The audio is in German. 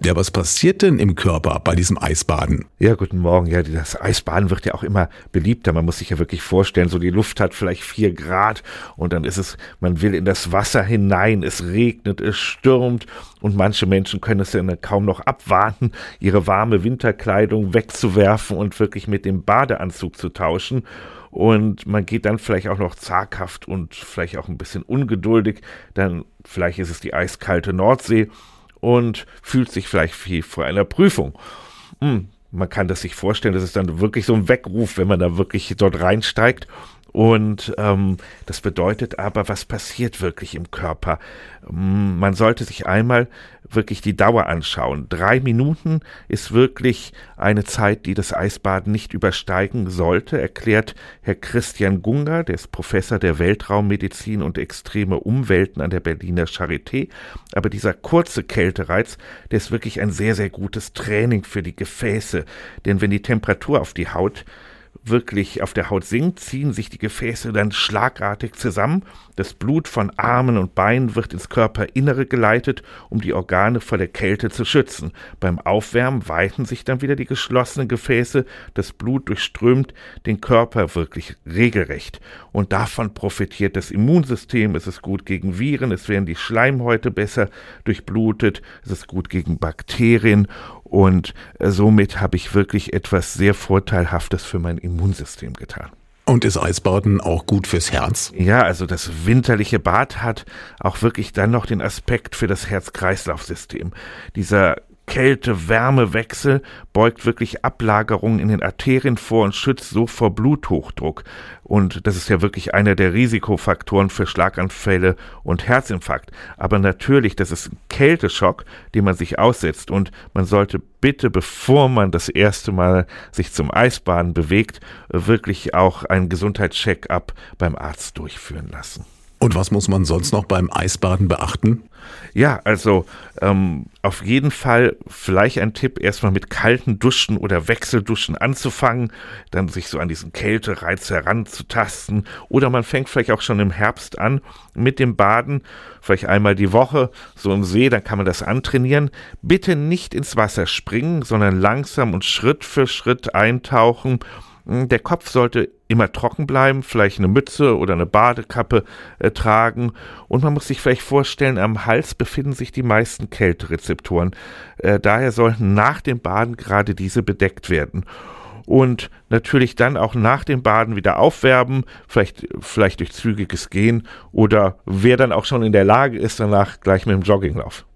Ja, was passiert denn im Körper bei diesem Eisbaden? Ja, guten Morgen. Ja, das Eisbaden wird ja auch immer beliebter. Man muss sich ja wirklich vorstellen, so die Luft hat vielleicht 4 Grad und dann ist es, man will in das Wasser hinein, es regnet, es stürmt und manche Menschen können es ja kaum noch abwarten, ihre warme Winterkleidung wegzuwerfen und wirklich mit dem Badeanzug zu tauschen. Und man geht dann vielleicht auch noch zaghaft und vielleicht auch ein bisschen ungeduldig, dann vielleicht ist es die eiskalte Nordsee und fühlt sich vielleicht wie vor einer Prüfung. Man kann das sich vorstellen, das ist dann wirklich so ein Weckruf, wenn man da wirklich dort reinsteigt. Und das bedeutet aber, was passiert wirklich im Körper? Man sollte sich einmal wirklich die Dauer anschauen. 3 Minuten ist wirklich eine Zeit, die das Eisbaden nicht übersteigen sollte, erklärt Herr Christian Gunger, der ist Professor der Weltraummedizin und extreme Umwelten an der Berliner Charité. Aber dieser kurze Kältereiz, der ist wirklich ein sehr, sehr gutes Training für die Gefäße. Denn wenn die Temperatur auf der Haut sinkt, ziehen sich die Gefäße dann schlagartig zusammen. Das Blut von Armen und Beinen wird ins Körperinnere geleitet, um die Organe vor der Kälte zu schützen. Beim Aufwärmen weiten sich dann wieder die geschlossenen Gefäße. Das Blut durchströmt den Körper wirklich regelrecht. Und davon profitiert das Immunsystem. Es ist gut gegen Viren, es werden die Schleimhäute besser durchblutet, es ist gut gegen Bakterien. Und somit habe ich wirklich etwas sehr Vorteilhaftes für mein Immunsystem getan. Und ist Eisbaden auch gut fürs Herz? Ja, also das winterliche Bad hat auch wirklich dann noch den Aspekt für das Herz-Kreislauf-System. Dieser Kälte-Wärme-Wechsel beugt wirklich Ablagerungen in den Arterien vor und schützt so vor Bluthochdruck. Und das ist ja wirklich einer der Risikofaktoren für Schlaganfälle und Herzinfarkt. Aber natürlich, das ist ein Kälteschock, den man sich aussetzt. Und man sollte bitte, bevor man das erste Mal sich zum Eisbaden bewegt, wirklich auch einen Gesundheitscheck-up beim Arzt durchführen lassen. Und was muss man sonst noch beim Eisbaden beachten? Ja, also auf jeden Fall vielleicht ein Tipp, erstmal mit kalten Duschen oder Wechselduschen anzufangen, dann sich so an diesen Kältereiz heranzutasten oder man fängt vielleicht auch schon im Herbst an mit dem Baden, vielleicht einmal die Woche, so im See, dann kann man das antrainieren. Bitte nicht ins Wasser springen, sondern langsam und Schritt für Schritt eintauchen. Der Kopf sollte immer trocken bleiben, vielleicht eine Mütze oder eine Badekappe tragen und man muss sich vielleicht vorstellen, am Hals befinden sich die meisten Kälterezeptoren. Daher sollten nach dem Baden gerade diese bedeckt werden. Und natürlich dann auch nach dem Baden wieder aufwärmen, vielleicht durch zügiges Gehen oder wer dann auch schon in der Lage ist, danach gleich mit dem Jogginglauf.